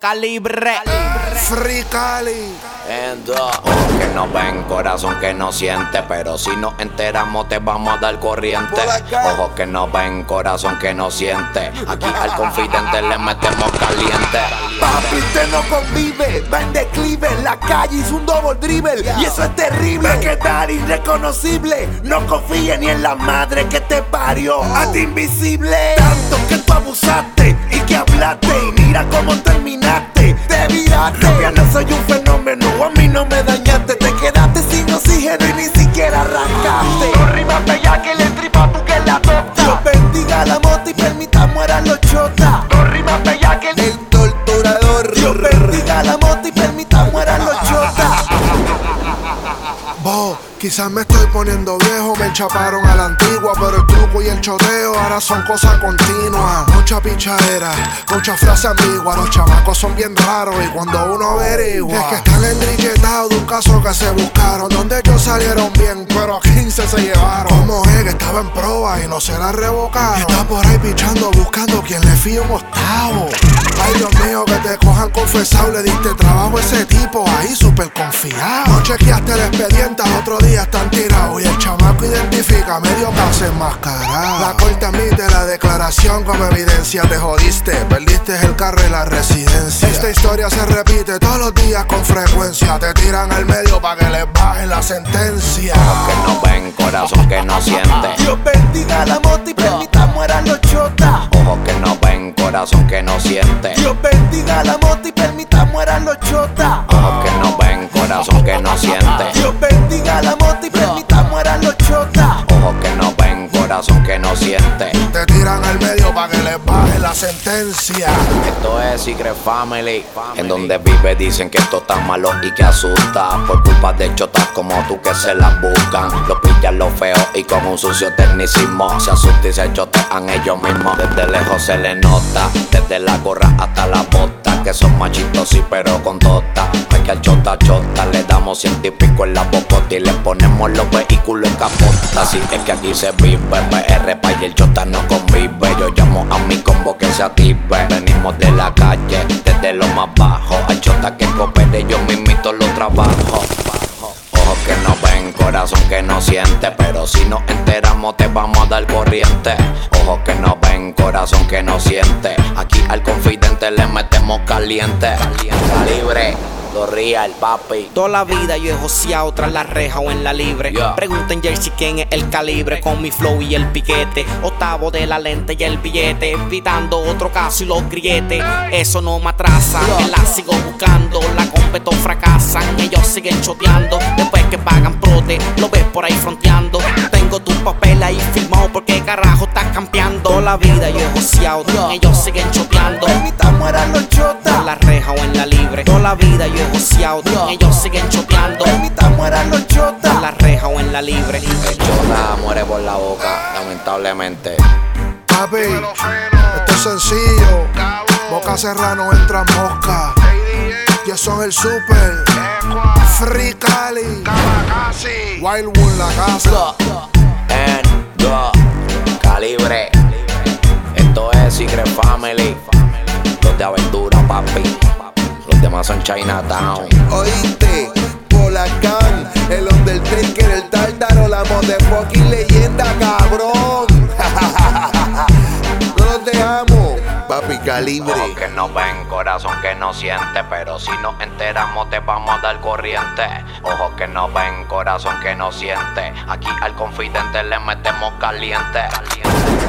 Calibre. Free Cali. Ojos que no ven, corazón que no siente, pero si nos enteramos te vamos a dar corriente. Ojos que no ven, corazón que no siente, aquí al confidente le metemos caliente. Papi, usted no convive, va en declive. En la calle hizo un double dribble y eso es terrible. Va a quedar irreconocible. No confíe ni en la madre que te parió. A ti invisible. Tanto que tú abusaste y que hablaste y mira cómo terminaste. Te viraste. Ya no soy un fenómeno, a mí no me dañaste. Te quedaste sin oxígeno y ni siquiera arrancaste. Con rimas bella que le tripa tú que la adopta. Dios bendiga la mota y permita mueran los chotas. Con rimas bella que el torturador. Dios bendiga la mota y permita mueran los chotas. Bo, quizás me estoy poniendo viejo, me enchaparon a la antigua, pero el truco y el choteo ahora son cosas continuas. Mucha pichadera, muchas frases ambiguas, los chamacos son bien raros y cuando uno averigua es que están enriquetados de un caso que se buscaron, donde ellos salieron bien, pero a 15 se llevaron. Como es que estaba en prueba y no se la revocaron, está por ahí pichando buscando quien le fíe un octavo. Ay Dios mío, que te cojan confesado, le diste trabajo a ese tipo ahí súper confiado. No chequeaste el expediente, al otro día están tirados y el chamaco identifica medio casi enmascarado. La corte admite la declaración como evidencia. Te jodiste, perdiste el carro y la residencia. Esta historia se repite todos los días con frecuencia. Te tiran al medio para que les bajen la sentencia. Ojos que no ven, corazón que no siente, Dios bendiga la mota y permita mueran los chotas. ojos que no ven, corazón que no siente, Dios bendiga la mota y permita mueran los chotas. ojos que no ven, corazón que no siente, Dios bendiga la mota y permita mueran los chotas. ojos que no ven, corazón que no siente. Te tiran al medio para que les baje la sentencia. Esto es Secret Family, en donde vive dicen que esto está malo y que asusta, por culpa de chotas como tú que se las buscan. Los pillan los feos y con un sucio tecnicismo se asustan y se chotean ellos mismos. Desde lejos se les nota, desde la gorra hasta la bota, que son machitos sí pero con tota. Hay que al chota le damos científico en la bocota y le ponemos los vehículos en capota. Así es que aquí se vive, PR pa' y el chota no convive. Yo llamo a mi combo que se active. Venimos de la calle, desde lo más bajo. Hay chota que coopere, yo mismito lo trabajo. Ojos que no ven, corazón que no siente, pero si nos enteramos te vamos a dar corriente. Ojos que no ven, corazón que no siente, aquí al confidente le metemos caliente. Calibre, lo real, papi. Toda la vida yo he joseado tras la reja o en la libre. Pregunten Jersey quién es el calibre, con mi flow y el piquete. Octavo de la lente y el billete, evitando otro caso y los grilletes. Eso no me atrasa, que la sigo buscando. La competo fracasan, ellos siguen choteando. Después que pagan prote, lo ves por ahí fronteando. Tengo tu papel ahí firmado, porque carajo estás campeando. Toda la vida yo he joseado, ellos siguen choteando. Permita mueran los chotas. En la reja o en la libre. Toda la vida yo he joseado, ellos siguen choteando. Permita mueran los chotas. En la reja o en la libre. El chota muere por la boca, lamentablemente. Papi, esto es sencillo. Boca Serrano entran mosca. Ya son el super. Free Cali. Wildwood la casa. Calibre. Esto es Secret Family. Los de aventura, papi. Los demás son Chinatown. Oíste, Polacán, el Undertaker, el Tártaro, la motherfucking leyenda, cabrón. No los dejamos, papi, Calibre. Ojos que no ven, corazón que no siente, pero si nos enteramos te vamos a dar corriente. Ojos que no ven, corazón que no siente, aquí al confidente le metemos caliente.